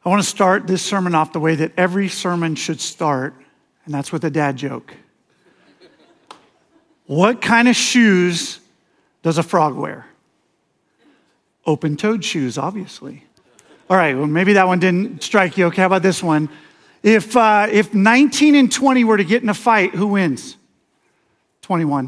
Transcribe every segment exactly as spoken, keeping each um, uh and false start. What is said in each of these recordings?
I want to start this sermon off the way that every sermon should start, and that's with a dad joke. What kind of shoes does a frog wear? Open-toed shoes, obviously. All right, well, maybe that one didn't strike you. Okay, how about this one? If uh, if nineteen and twenty were to get in a fight, who wins? twenty-one.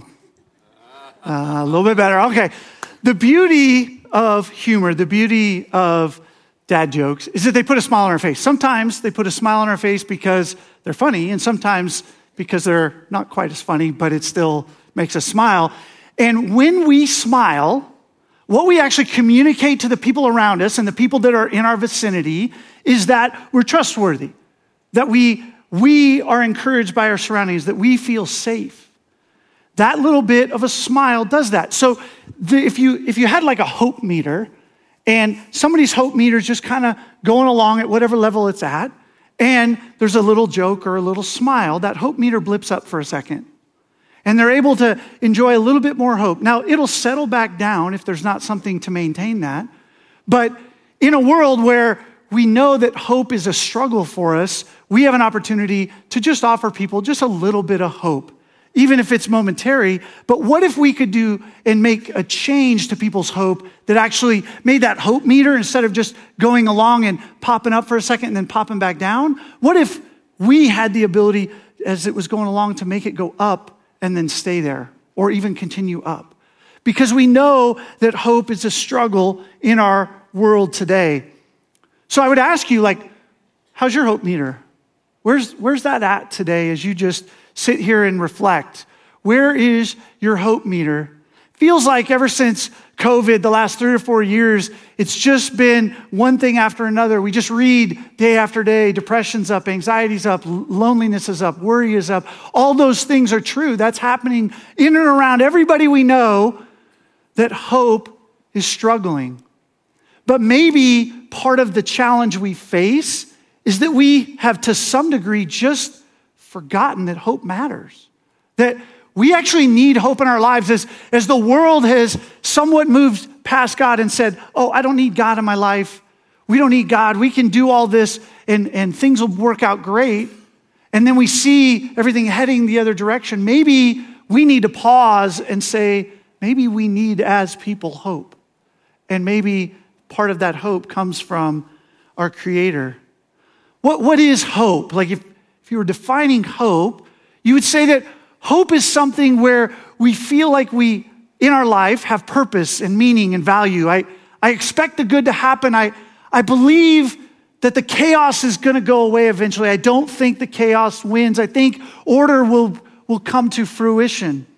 Uh, a little bit better. Okay. The beauty of humor, the beauty of dad jokes is that they put a smile on our face. Sometimes they put a smile on our face because they're funny, and sometimes because they're not quite as funny, but it still makes us smile. And when we smile, what we actually communicate to the people around us and the people that are in our vicinity is that we're trustworthy, that we, we are encouraged by our surroundings, that we feel safe. That little bit of a smile does that. So the, if you if you had like a hope meter, and somebody's hope meter is just kind of going along at whatever level it's at, and there's a little joke or a little smile, that hope meter blips up for a second. And they're able to enjoy a little bit more hope. Now, it'll settle back down if there's not something to maintain that. But in a world where we know that hope is a struggle for us, we have an opportunity to just offer people just a little bit of hope, even if it's momentary. But what if we could do and make a change to people's hope that actually made that hope meter, instead of just going along and popping up for a second and then popping back down? What if we had the ability, as it was going along, to make it go up and then stay there, or even continue up? Because we know that hope is a struggle in our world today. So I would ask you, like, how's your hope meter? Where's, where's that at today as you just sit here and reflect? Where is your hope meter? Feels like ever since COVID, the last three or four years, it's just been one thing after another. We just read day after day, depression's up, anxiety's up, loneliness is up, worry is up. All those things are true. That's happening in and around everybody we know, that hope is struggling. But maybe part of the challenge we face is that we have, to some degree, just forgotten that hope matters. That we actually need hope in our lives, as, as the world has somewhat moved past God and said, oh, I don't need God in my life. We don't need God. We can do all this and, and things will work out great. And then we see everything heading the other direction. Maybe we need to pause and say, maybe we need, as people, hope. And maybe part of that hope comes from our Creator. What, what is hope? Like if, if you were defining hope, you would say that hope is something where we feel like we, in our life, have purpose and meaning and value. I, I expect the good to happen. I, I believe that the chaos is going to go away eventually. I don't think the chaos wins. I think order will, will come to fruition.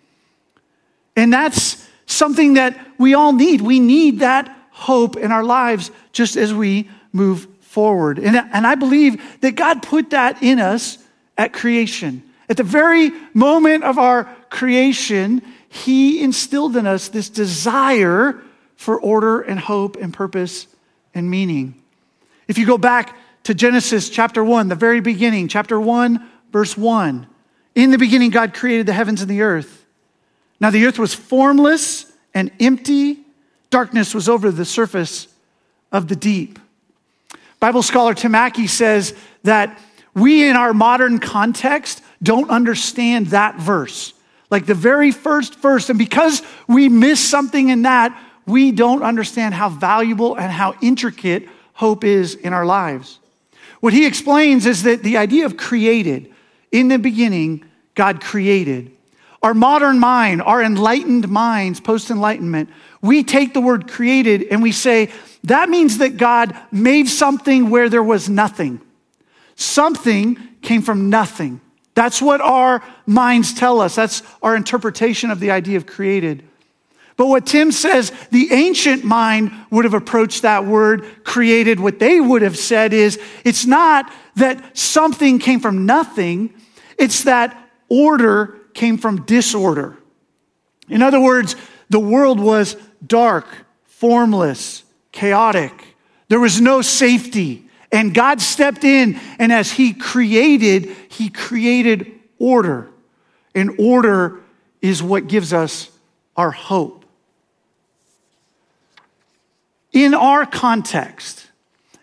And that's something that we all need. We need that hope in our lives just as we move forward. And, and I believe that God put that in us at creation. At the very moment of our creation, He instilled in us this desire for order and hope and purpose and meaning. If you go back to Genesis chapter one, the very beginning, chapter one, verse one, in the beginning God created the heavens and the earth. Now the earth was formless and empty. Darkness was over the surface of the deep. Bible scholar Tim Mackey says that we, in our modern context, don't understand that verse. Like the very first verse. And because we miss something in that, we don't understand how valuable and how intricate hope is in our lives. What he explains is that the idea of created, in the beginning, God created. Our modern mind, our enlightened minds, post-enlightenment, we take the word created and we say, that means that God made something where there was nothing. Something came from nothing. That's what our minds tell us. That's our interpretation of the idea of created. But what Tim says, the ancient mind would have approached that word created. What they would have said is, it's not that something came from nothing. It's that order came from disorder. In other words, the world was dark, formless, chaotic. There was no safety. And God stepped in, and as He created, He created order. And order is what gives us our hope. In our context,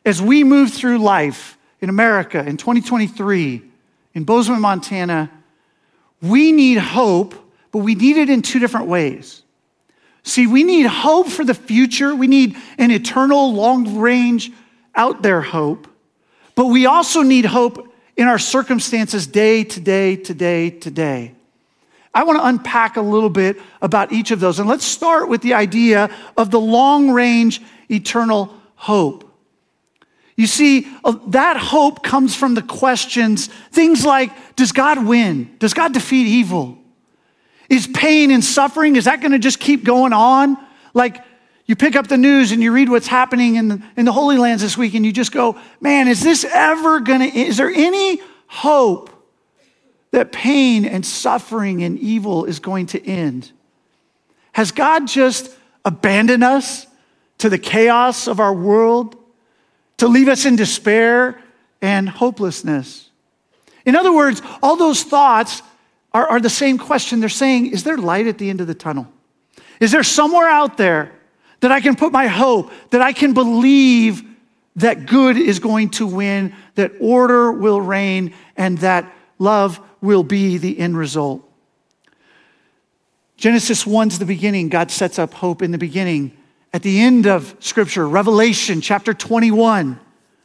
as we move through life in America in twenty twenty-three, in Bozeman, Montana, we need hope, but we need it in two different ways. See, we need hope for the future. We need an eternal, long-range, out there hope. But we also need hope in our circumstances day to day to day to day. I want to unpack a little bit about each of those. And let's start with the idea of the long-range, eternal hope. You see, that hope comes from the questions, things like, does God win? Does God defeat evil? Is pain and suffering, is that going to just keep going on? Like, you pick up the news and you read what's happening in the, in the Holy Lands this week and you just go, man, is this ever going to, is there any hope that pain and suffering and evil is going to end? Has God just abandoned us to the chaos of our world, to leave us in despair and hopelessness? In other words, all those thoughts are, are the same question. They're saying, is there light at the end of the tunnel? Is there somewhere out there that I can put my hope, that I can believe that good is going to win, that order will reign, and that love will be the end result? Genesis one's the beginning. God sets up hope in the beginning. At the end of Scripture, Revelation chapter twenty-one,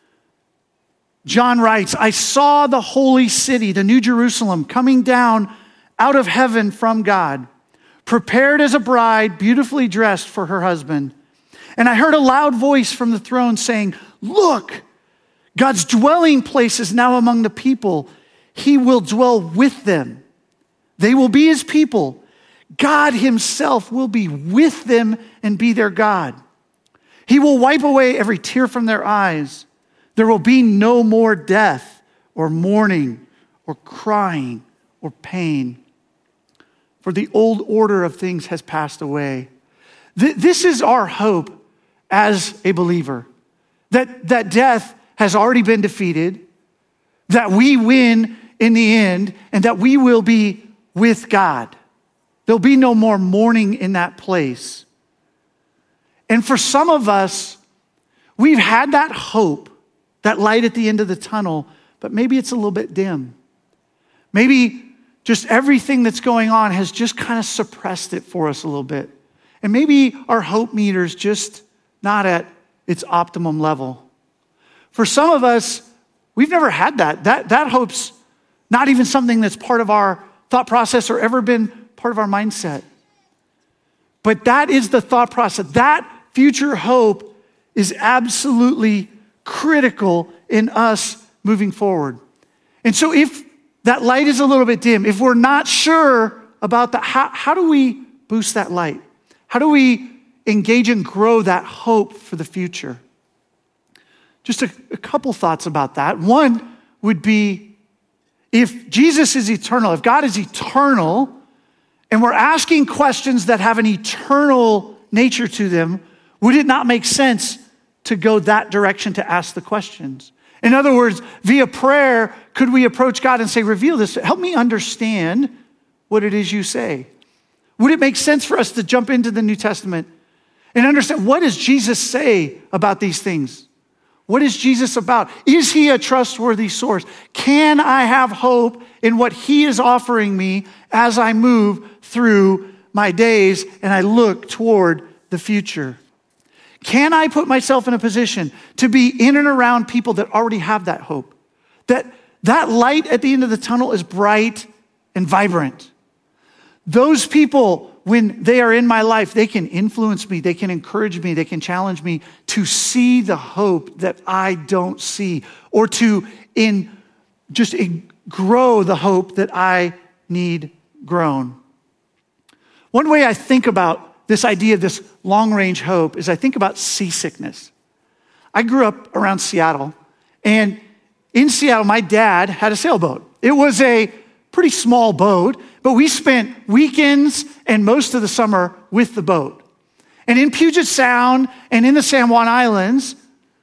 John writes, I saw the holy city, the New Jerusalem, coming down out of heaven from God, prepared as a bride, beautifully dressed for her husband. And I heard a loud voice from the throne saying, look, God's dwelling place is now among the people. He will dwell with them. They will be his people. God himself will be with them and be their God. He will wipe away every tear from their eyes. There will be no more death or mourning or crying or pain, for the old order of things has passed away. Th- this is our hope as a believer, that, that death has already been defeated, that we win in the end, and that we will be with God. There'll be no more mourning in that place. And for some of us, we've had that hope, that light at the end of the tunnel, but maybe it's a little bit dim. Maybe just everything that's going on has just kind of suppressed it for us a little bit. And maybe our hope meter's just not at its optimum level. For some of us, we've never had that. That, that hope's not even something that's part of our thought process or ever been part of our mindset. But that is the thought process. That future hope is absolutely critical in us moving forward. And so if that light is a little bit dim, if we're not sure about that, how, how do we boost that light? How do we engage and grow that hope for the future? Just a, a couple thoughts about that. One would be, if Jesus is eternal, if God is eternal, and we're asking questions that have an eternal nature to them, would it not make sense to go that direction to ask the questions? In other words, via prayer, could we approach God and say, reveal this, help me understand what it is you say? Would it make sense for us to jump into the New Testament and understand, what does Jesus say about these things? What is Jesus about? Is he a trustworthy source? Can I have hope in what he is offering me as I move through my days and I look toward the future? Can I put myself in a position to be in and around people that already have that hope? That that light at the end of the tunnel is bright and vibrant. Those people, when they are in my life, they can influence me, they can encourage me, they can challenge me to see the hope that I don't see, or to in just in, grow the hope that I need grown. One way I think about this idea of this long-range hope is I think about seasickness. I grew up around Seattle, and in Seattle, my dad had a sailboat. It was a pretty small boat, but we spent weekends and most of the summer with the boat. And in Puget Sound and in the San Juan Islands,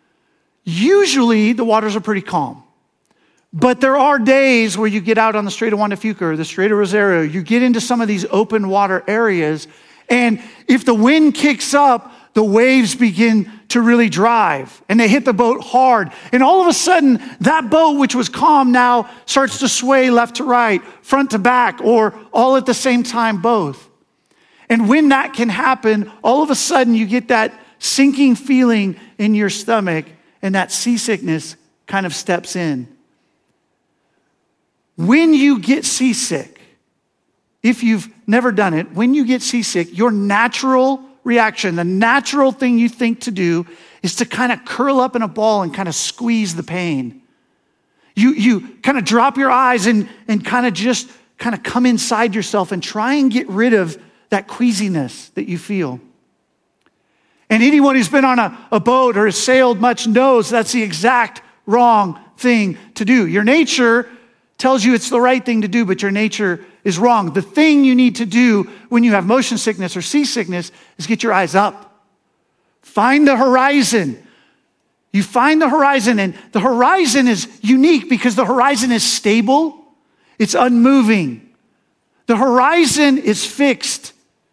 usually the waters are pretty calm. But there are days where you get out on the Strait of Juan de Fuca or the Strait of Rosario, you get into some of these open water areas, and if the wind kicks up, the waves begin to really drive. And they hit the boat hard. And all of a sudden, that boat, which was calm now, starts to sway left to right, front to back, or all at the same time, both. And when that can happen, all of a sudden you get that sinking feeling in your stomach, and that seasickness kind of steps in. When you get seasick, if you've never done it, when you get seasick, your natural reaction, the natural thing you think to do is to kind of curl up in a ball and kind of squeeze the pain. You, you kind of drop your eyes and, and kind of just kind of come inside yourself and try and get rid of that queasiness that you feel. And anyone who's been on a, a boat or has sailed much knows that's the exact wrong thing to do. Your nature tells you it's the right thing to do, but your nature is wrong. The thing you need to do when you have motion sickness or seasickness is get your eyes up. Find the horizon. You find the horizon, and the horizon is unique because the horizon is stable. It's unmoving. The horizon is fixed.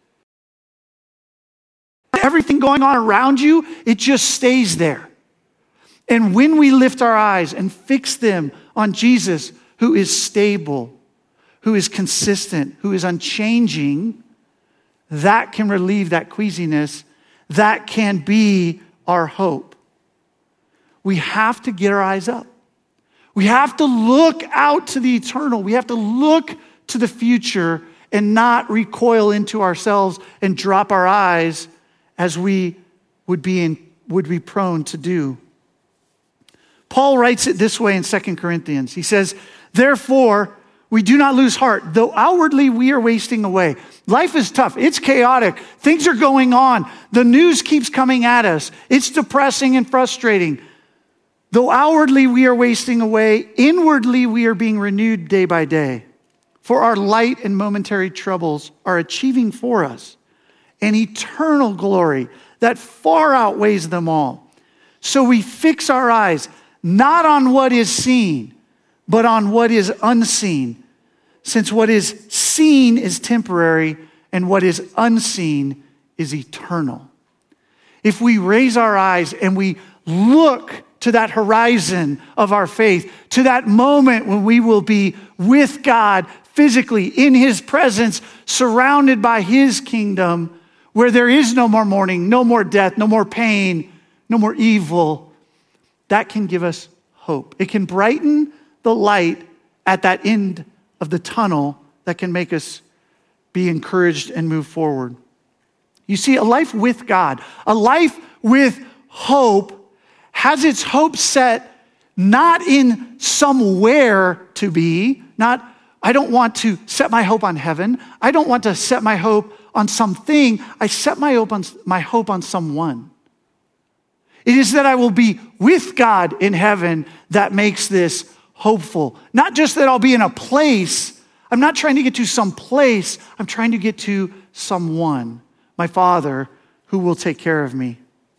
Everything going on around you, it just stays there. And when we lift our eyes and fix them on Jesus, who is stable, who is consistent, who is unchanging, that can relieve that queasiness. That can be our hope. We have to get our eyes up. We have to look out to the eternal. We have to look to the future and not recoil into ourselves and drop our eyes as we would be in, would be prone to do. Paul writes it this way in Second Corinthians. He says, therefore, we do not lose heart, though outwardly we are wasting away. Life is tough. It's chaotic. Things are going on. The news keeps coming at us. It's depressing and frustrating. Though outwardly we are wasting away, inwardly we are being renewed day by day. For our light and momentary troubles are achieving for us an eternal glory that far outweighs them all. So we fix our eyes not on what is seen, but on what is unseen, since what is seen is temporary and what is unseen is eternal. If we raise our eyes and we look to that horizon of our faith, to that moment when we will be with God physically in his presence, surrounded by his kingdom, where there is no more mourning, no more death, no more pain, no more evil, that can give us hope. It can brighten the light at that end of the tunnel that can make us be encouraged and move forward. You see, a life with God, a life with hope, has its hope set not in somewhere to be, not, I don't want to set my hope on heaven. I don't want to set my hope on something. I set my hope on, my hope on someone. It is that I will be with God in heaven that makes this hopeful. Not just that I'll be in a place. I'm not trying to get to some place. I'm trying to get to someone, my Father, who will take care of me.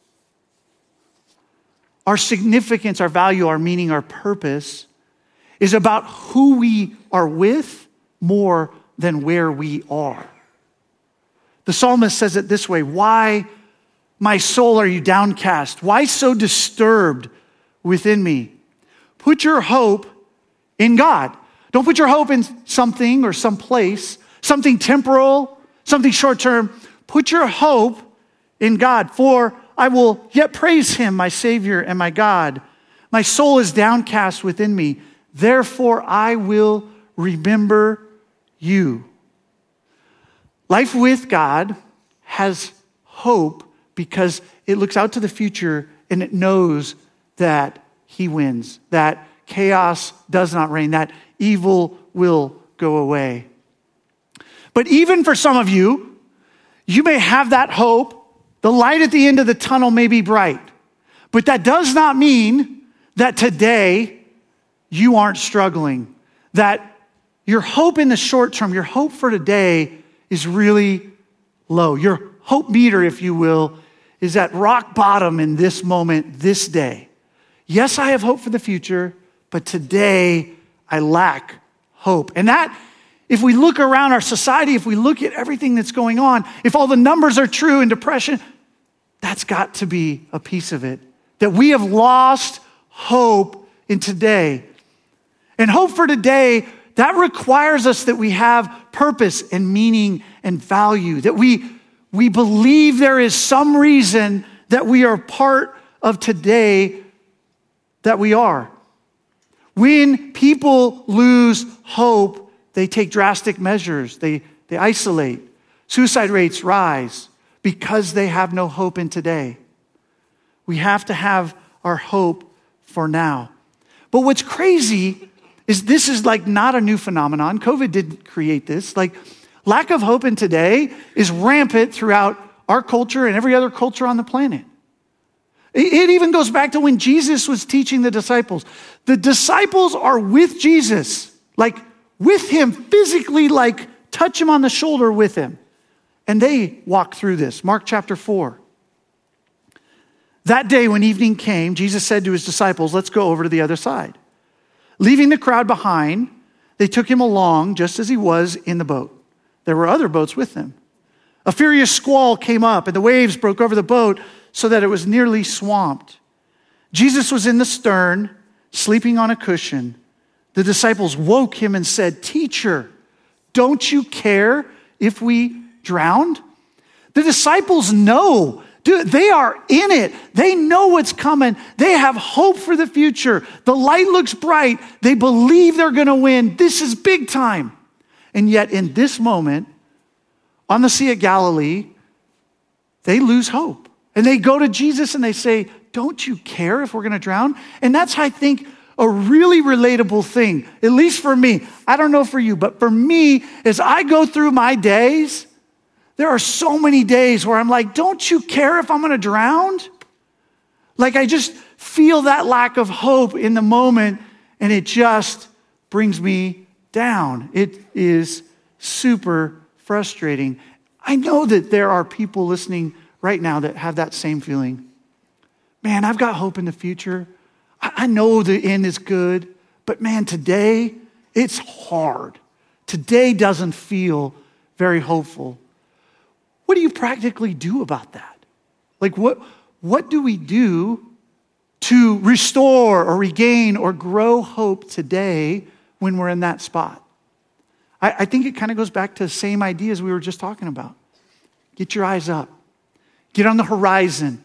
Our significance, our value, our meaning, our purpose is about who we are with more than where we are. The psalmist says it this way, why, my soul, are you downcast? Why so disturbed within me? Put your hope in God. Don't put your hope in something or some place, something temporal, something short-term. Put your hope in God, for I will yet praise him, my Savior and my God. My soul is downcast within me. Therefore, I will remember you. Life with God has hope because it looks out to the future and it knows that he wins, that chaos does not reign, that evil will go away. But even for some of you, you may have that hope. The light at the end of the tunnel may be bright, but that does not mean that today you aren't struggling, that your hope in the short term, your hope for today is really low. Your hope meter, if you will, is at rock bottom in this moment, this day. Yes, I have hope for the future, but today I lack hope. And that, if we look around our society, if we look at everything that's going on, if all the numbers are true and depression, That's got to be a piece of it. That we have lost hope in today. And hope for today, that requires us that we have purpose and meaning and value. That we, we believe there is some reason that we are part of today that we are. When people lose hope, they take drastic measures. They, they isolate. Suicide rates rise because they have no hope in today. We have to have our hope for now. But what's crazy is this is like not a new phenomenon. COVID didn't create this. Like lack of hope in today is rampant throughout our culture and every other culture on the planet. It even goes back to when Jesus was teaching the disciples. The disciples are with Jesus, like with him physically, like touch him on the shoulder with him. And they walk through this. Mark chapter four. That day when evening came, Jesus said to his disciples, let's go over to the other side. Leaving the crowd behind, they took him along just as he was in the boat. There were other boats with him. A furious squall came up and the waves broke over the boat so that it was nearly swamped. Jesus was in the stern, sleeping on a cushion. The disciples woke him and said, Teacher, don't you care if we drowned? The disciples know. Dude, they are in it. They know what's coming. They have hope for the future. The light looks bright. They believe they're going to win. This is big time. And yet in this moment, on the Sea of Galilee, they lose hope. And they go to Jesus and they say, don't you care if we're going to drown? And that's, I think, a really relatable thing, at least for me. I don't know for you, but for me, as I go through my days, there are so many days where I'm like, don't you care if I'm going to drown? Like I just feel that lack of hope in the moment and it just brings me down. It is super frustrating. I know that there are people listening right now that have that same feeling. Man, I've got hope in the future. I know the end is good, but man, today it's hard. Today doesn't feel very hopeful. What do you practically do about that? Like what, what do we do to restore or regain or grow hope today when we're in that spot? I, I think it kind of goes back to the same ideas we were just talking about. Get your eyes up. Get on the horizon.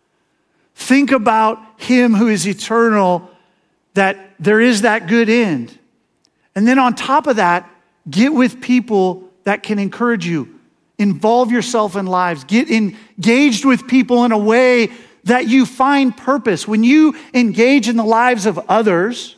Think about him who is eternal, that there is that good end. And then on top of that, get with people that can encourage you. Involve yourself in lives. Get engaged with people in a way that you find purpose. When you engage in the lives of others,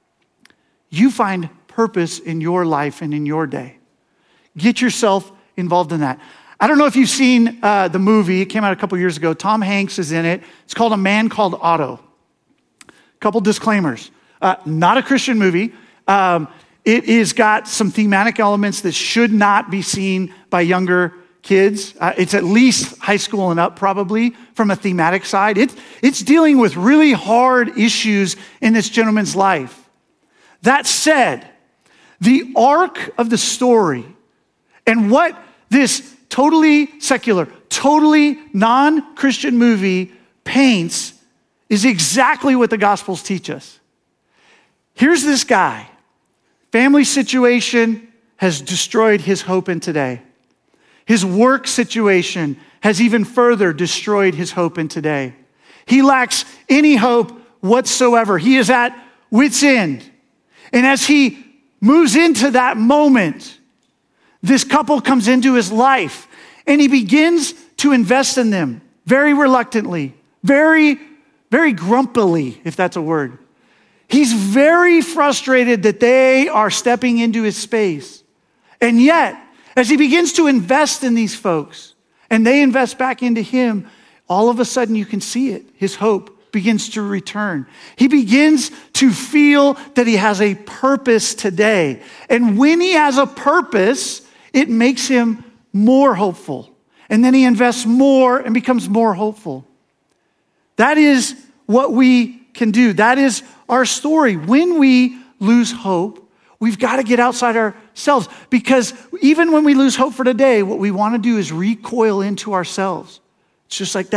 you find purpose in your life and in your day. Get yourself involved in that. I don't know if you've seen uh, the movie. It came out a couple years ago. Tom Hanks is in it. It's called A Man Called Otto. Couple disclaimers. Uh, not a Christian movie. Um, it is got some thematic elements that should not be seen by younger kids. Uh, it's at least high school and up, probably, from a thematic side. It's, it's dealing with really hard issues in this gentleman's life. That said, the arc of the story and what this totally secular, totally non-Christian movie paints is exactly what the Gospels teach us. Here's this guy. Family situation has destroyed his hope in today. His work situation has even further destroyed his hope in today. He lacks any hope whatsoever. He is at wit's end. And as he moves into that moment, this couple comes into his life and he begins to invest in them very reluctantly, very, very grumpily, if that's a word. He's very frustrated that they are stepping into his space. And yet, as he begins to invest in these folks and they invest back into him, all of a sudden you can see it. His hope begins to return. He begins to feel that he has a purpose today. And when he has a purpose, it makes him more hopeful. And then he invests more and becomes more hopeful. That is what we can do. That is our story. When we lose hope, we've got to get outside ourselves, because even when we lose hope for today, what we want to do is recoil into ourselves. It's just like that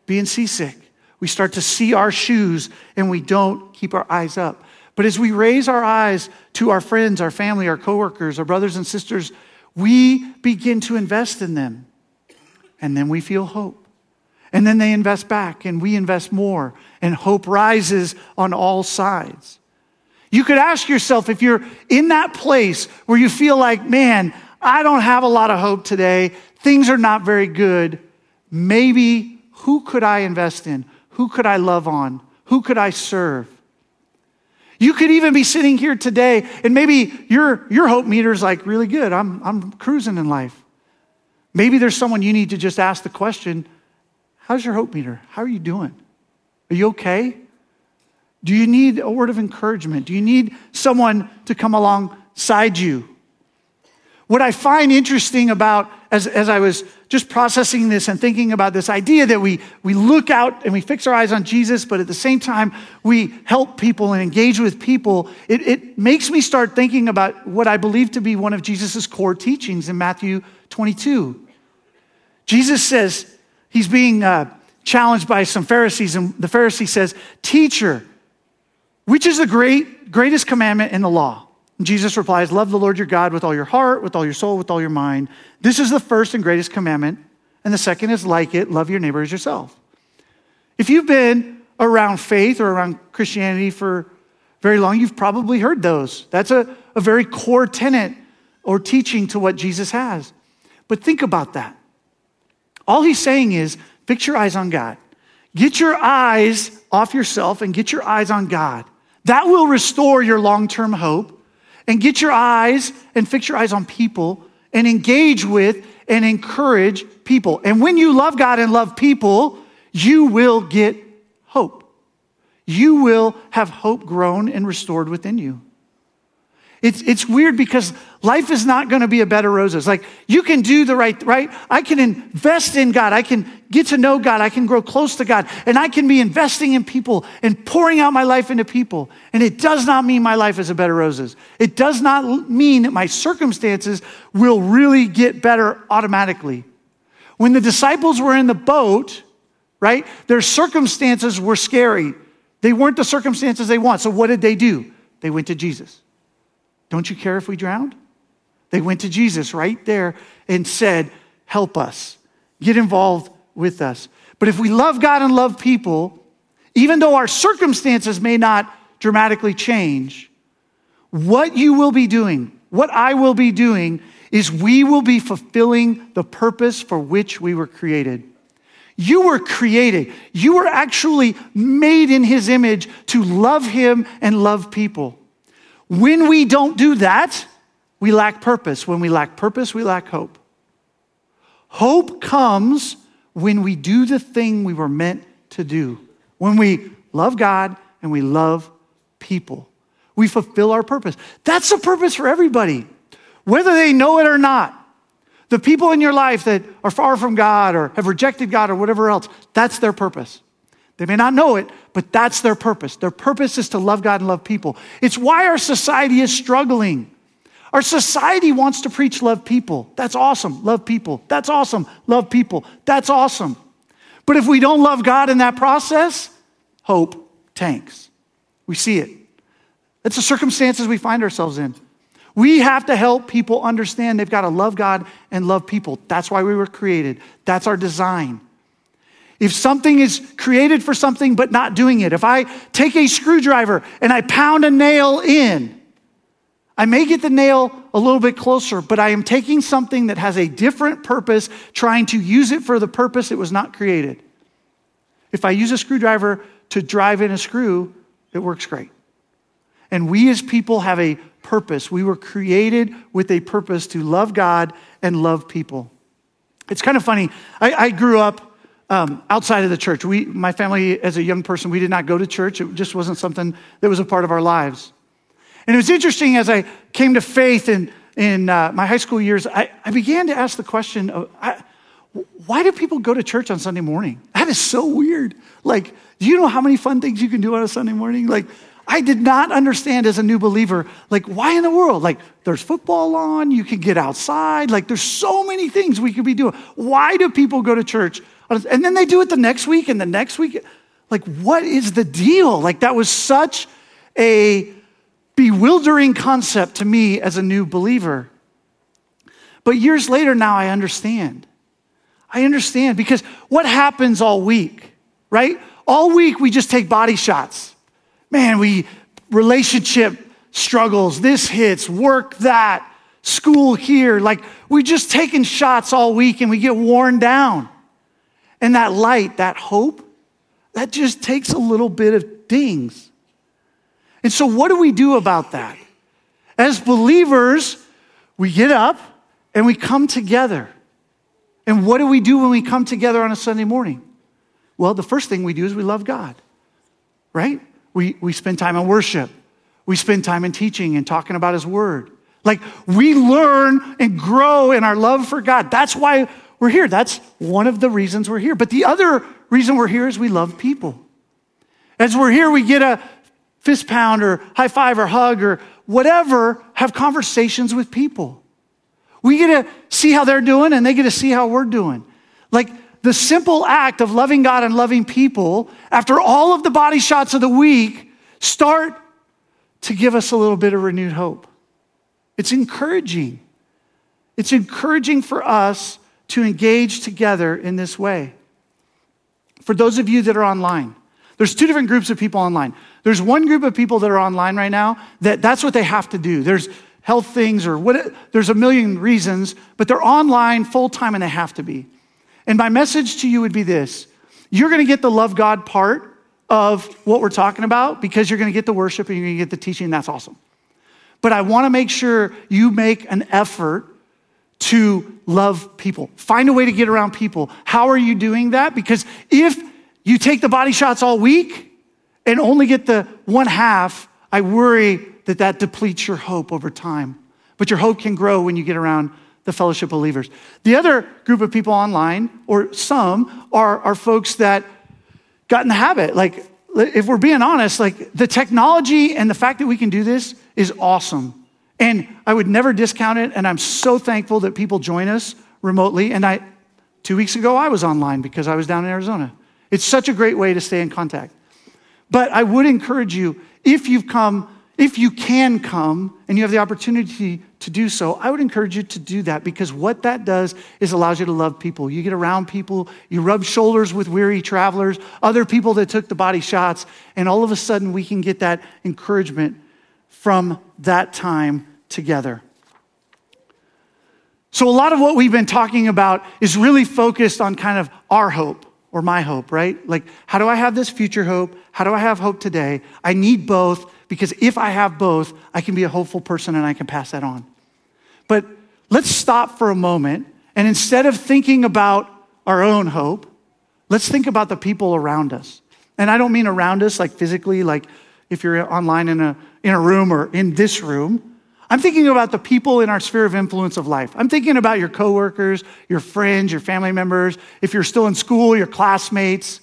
being seasick. We start to see our shoes and we don't keep our eyes up. But as we raise our eyes to our friends, our family, our coworkers, our brothers and sisters, we begin to invest in them. And then we feel hope. And then they invest back and we invest more. And hope rises on all sides. You could ask yourself, if you're in that place where you feel like, man, I don't have a lot of hope today. Things are not very good. Maybe who could I invest in? Who could I love on? Who could I serve? You could even be sitting here today and maybe your, your hope meter is like really good. I'm, I'm cruising in life. Maybe there's someone you need to just ask the question, how's your hope meter? How are you doing? Are you okay? Do you need a word of encouragement? Do you need someone to come alongside you? What I find interesting about, as, as I was just processing this and thinking about this idea that we, we look out and we fix our eyes on Jesus, but at the same time, we help people and engage with people, it, it makes me start thinking about what I believe to be one of Jesus' core teachings in Matthew twenty-two. Jesus says, he's being uh, challenged by some Pharisees, and the Pharisee says, "Teacher, which is the great greatest commandment in the law?" And Jesus replies, "Love the Lord your God with all your heart, with all your soul, with all your mind. This is the first and greatest commandment. And the second is like it, love your neighbor as yourself." If you've been around faith or around Christianity for very long, you've probably heard those. That's a, a very core tenet or teaching to what Jesus has. But think about that. All he's saying is, fix your eyes on God. Get your eyes off yourself and get your eyes on God. That will restore your long-term hope. And get your eyes and fix your eyes on people and engage with and encourage people. And when you love God and love people, you will get hope. You will have hope grown and restored within you. It's, it's weird because life is not going to be a bed of roses. Like you can do the right, right? I can invest in God. I can get to know God. I can grow close to God. And I can be investing in people and pouring out my life into people. And it does not mean my life is a bed of roses. It does not mean that my circumstances will really get better automatically. When the disciples were in the boat, right, their circumstances were scary. They weren't the circumstances they want. So what did they do? They went to Jesus. Don't you care if we drowned? They went to Jesus right there and said, help us. Get involved with us. But if we love God and love people, even though our circumstances may not dramatically change, what you will be doing, what I will be doing, is we will be fulfilling the purpose for which we were created. You were created. You were actually made in his image to love him and love people. When we don't do that, we lack purpose. When we lack purpose, we lack hope. Hope comes when we do the thing we were meant to do. When we love God and we love people. We fulfill our purpose. That's the purpose for everybody, whether they know it or not. The people in your life that are far from God or have rejected God or whatever else, that's their purpose. They may not know it, but that's their purpose. Their purpose is to love God and love people. It's why our society is struggling. Our society wants to preach love people. That's awesome. Love people. That's awesome. Love people. That's awesome. But if we don't love God in that process, hope tanks. We see it. That's the circumstances we find ourselves in. We have to help people understand they've got to love God and love people. That's why we were created. That's our design. If something is created for something but not doing it, if I take a screwdriver and I pound a nail in, I may get the nail a little bit closer, but I am taking something that has a different purpose, trying to use it for the purpose it was not created. If I use a screwdriver to drive in a screw, it works great. And we as people have a purpose. We were created with a purpose to love God and love people. It's kind of funny. I, I grew up Um, outside of the church. We, my family, as a young person, we did not go to church. It just wasn't something that was a part of our lives. And it was interesting as I came to faith in, in uh, my high school years, I, I began to ask the question of, I, why do people go to church on Sunday morning? That is so weird. Like, do you know how many fun things you can do on a Sunday morning? Like, I did not understand as a new believer, like, why in the world? Like, there's football on, you can get outside. Like, there's so many things we could be doing. Why do people go to church And then they do it the next week and the next week. Like, what is the deal? Like, that was such a bewildering concept to me as a new believer. But years later now I understand. I understand because what happens all week, right? All week we just take body shots. Man, we, relationship struggles, this hits, work that, school here. Like, we're just taking shots all week and we get worn down. And that light, that hope, that just takes a little bit of dings. And so what do we do about that? As believers, we get up and we come together. And what do we do when we come together on a Sunday morning? Well, the first thing we do is we love God, right? We, we spend time in worship. We spend time in teaching and talking about his word. Like, we learn and grow in our love for God. That's why we're here. That's one of the reasons we're here. But the other reason we're here is we love people. As we're here, we get a fist pound or high five or hug or whatever, have conversations with people. We get to see how they're doing and they get to see how we're doing. Like, the simple act of loving God and loving people, after all of the body shots of the week, start to give us a little bit of renewed hope. It's encouraging. It's encouraging for us to engage together in this way. For those of you that are online, there's two different groups of people online. There's one group of people that are online right now that that's what they have to do. There's health things or what, there's a million reasons, but they're online full time and they have to be. And my message to you would be this: you're going to get the love God part of what we're talking about because you're going to get the worship and you're going to get the teaching, and that's awesome. But I want to make sure you make an effort to love people. Find a way to get around people. How are you doing that? Because if you take the body shots all week and only get the one half, I worry that that depletes your hope over time. But your hope can grow when you get around the fellowship of believers. The other group of people online, or some, are, are folks that got in the habit. Like, if we're being honest, like, the technology and the fact that we can do this is awesome. And I would never discount it. And I'm so thankful that people join us remotely. And I, two weeks ago, I was online because I was down in Arizona. It's such a great way to stay in contact. But I would encourage you, if you've come, if you can come and you have the opportunity to do so, I would encourage you to do that, because what that does is allows you to love people. You get around people, you rub shoulders with weary travelers, other people that took the body shots, and all of a sudden we can get that encouragement from that time together. So a lot of what we've been talking about is really focused on kind of our hope, or my hope, right? Like, how do I have this future hope? How do I have hope today? I need both, because if I have both, I can be a hopeful person and I can pass that on. But let's stop for a moment, and instead of thinking about our own hope, let's think about the people around us. And I don't mean around us like physically, like if you're online in a in a room or in this room. I'm thinking about the people in our sphere of influence of life. I'm thinking about your coworkers, your friends, your family members, if you're still in school, your classmates.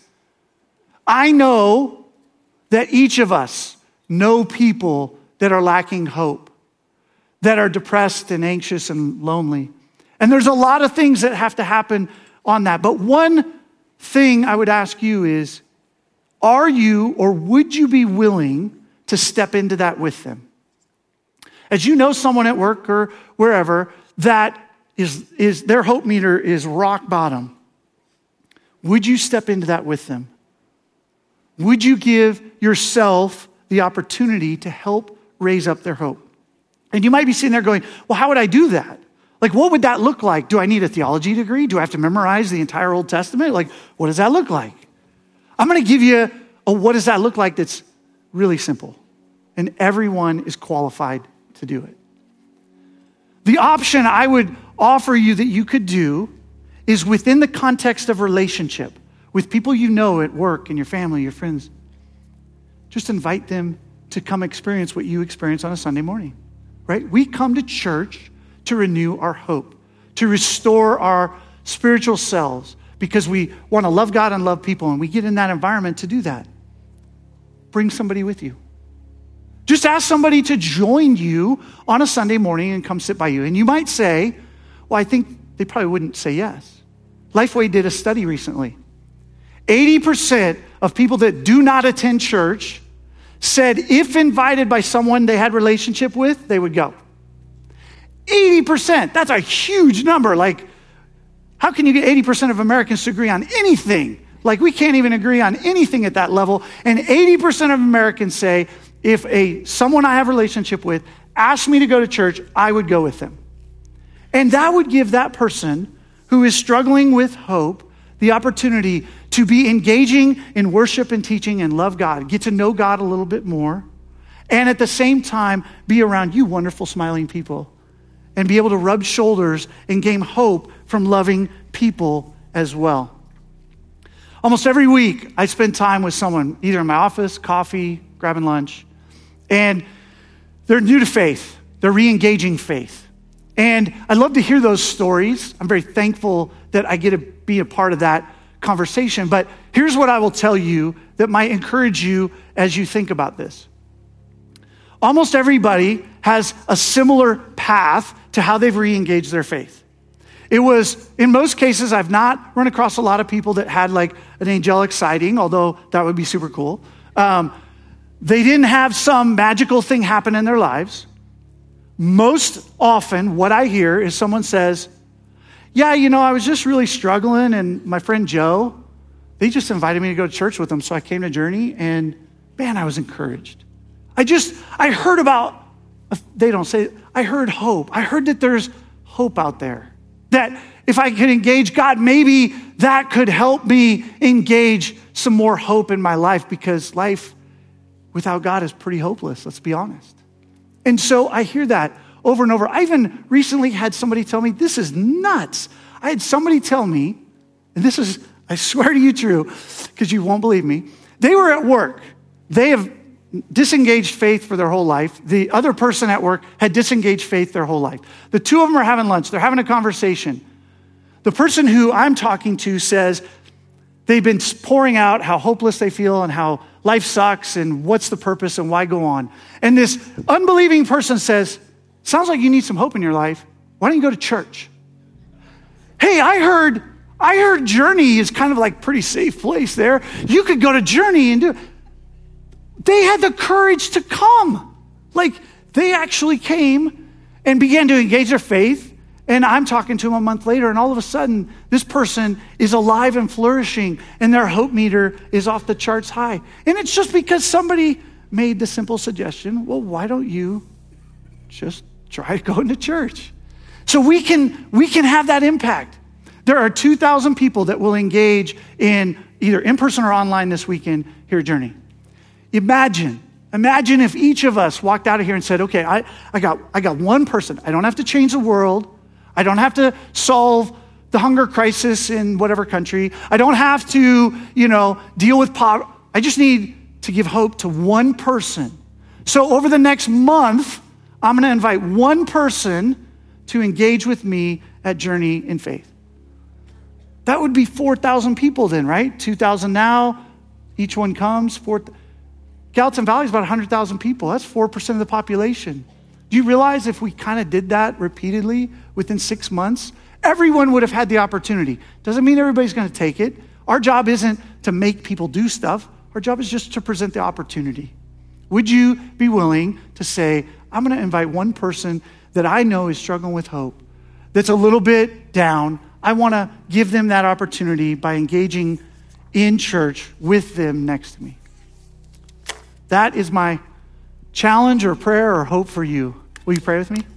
I know that each of us know people that are lacking hope, that are depressed and anxious and lonely. And there's a lot of things that have to happen on that. But one thing I would ask you is, are you or would you be willing to step into that with them? As you know someone at work or wherever that is, is their hope meter is rock bottom, would you step into that with them? Would you give yourself the opportunity to help raise up their hope? And you might be sitting there going, well, how would I do that? Like, what would that look like? Do I need a theology degree? Do I have to memorize the entire Old Testament? Like, what does that look like? I'm going to give you a what does that look like that's really simple. And everyone is qualified to do it. The option I would offer you that you could do is within the context of relationship with people you know at work and your family, your friends. Just invite them to come experience what you experience on a Sunday morning, right? We come to church to renew our hope, to restore our spiritual selves, because we want to love God and love people, and we get in that environment to do that. Bring somebody with you. Just ask somebody to join you on a Sunday morning and come sit by you. And you might say, well, I think they probably wouldn't say yes. Lifeway did a study recently. eighty percent of people that do not attend church said if invited by someone they had relationship with, they would go. eighty percent, that's a huge number. Like, how can you get eighty percent of Americans to agree on anything? Like, we can't even agree on anything at that level. And eighty percent of Americans say, if a someone I have a relationship with asked me to go to church, I would go with them. And that would give that person who is struggling with hope the opportunity to be engaging in worship and teaching and love God, get to know God a little bit more, and at the same time, be around you wonderful, smiling people, and be able to rub shoulders and gain hope from loving people as well. Almost every week, I spend time with someone, either in my office, coffee, grabbing lunch, and they're new to faith. They're re-engaging faith. And I love to hear those stories. I'm very thankful that I get to be a part of that conversation. But here's what I will tell you that might encourage you as you think about this. Almost everybody has a similar path to how they've re-engaged their faith. It was, in most cases, I've not run across a lot of people that had like an angelic sighting, although that would be super cool. Um, they didn't have some magical thing happen in their lives. Most often, what I hear is someone says, yeah, you know, I was just really struggling, and my friend Joe, they just invited me to go to church with them, so I came to Journey, and man, I was encouraged. I just, I heard about, they don't say, I heard hope. I heard that there's hope out there. That if I could engage God, maybe that could help me engage some more hope in my life, because life without God is pretty hopeless, let's be honest. And so I hear that over and over. I even recently had somebody tell me, this is nuts. I had somebody tell me, and this is, I swear to you true, because you won't believe me. They were at work. They have disengaged faith for their whole life. The other person at work had disengaged faith their whole life. The two of them are having lunch. They're having a conversation. The person who I'm talking to says they've been pouring out how hopeless they feel and how life sucks and what's the purpose and why go on. And this unbelieving person says, sounds like you need some hope in your life. Why don't you go to church? Hey, I heard, I heard Journey is kind of like pretty safe place there. You could go to Journey and do it. They had the courage to come. Like, they actually came and began to engage their faith. And I'm talking to them a month later, and all of a sudden, this person is alive and flourishing, and their hope meter is off the charts high. And it's just because somebody made the simple suggestion, well, why don't you just try going to church? So we can, we can have that impact. There are two thousand people that will engage in either in person or online this weekend here at Journey. Imagine, imagine if each of us walked out of here and said, okay, I, I got, I got one person. I don't have to change the world. I don't have to solve the hunger crisis in whatever country. I don't have to, you know, deal with poverty. I just need to give hope to one person. So over the next month, I'm going to invite one person to engage with me at Journey in Faith. That would be four thousand people then, right? two thousand now, each one comes. four. Gallatin Valley is about one hundred thousand people. That's four percent of the population. Do you realize if we kind of did that repeatedly within six months, everyone would have had the opportunity? Doesn't mean everybody's going to take it. Our job isn't to make people do stuff. Our job is just to present the opportunity. Would you be willing to say, I'm going to invite one person that I know is struggling with hope, that's a little bit down. I want to give them that opportunity by engaging in church with them next to me. That is my challenge or prayer or hope for you. Will you pray with me?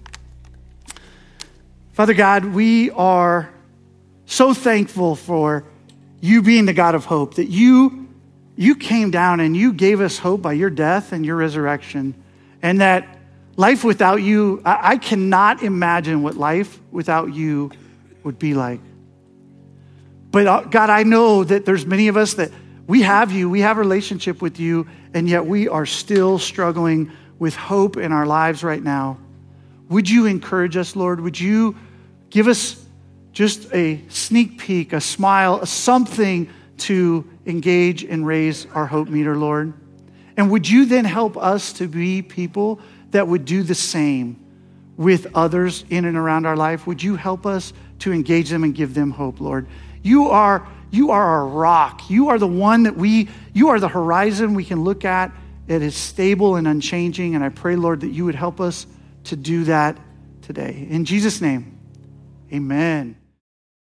Father God, we are so thankful for you being the God of hope, that you, you came down and you gave us hope by your death and your resurrection, and that life without you, I, I cannot imagine what life without you would be like. But uh, God, I know that there's many of us that we have you, we have a relationship with you, and yet we are still struggling with hope in our lives right now. Would you encourage us, Lord? Would you give us just a sneak peek, a smile, a something to engage and raise our hope meter, Lord? And would you then help us to be people that would do the same with others in and around our life? Would you help us to engage them and give them hope, Lord. You are, you are our rock. You are the one that we, you are the horizon we can look at. It is stable and unchanging. And I pray, Lord, that you would help us to do that today. In Jesus' name, amen.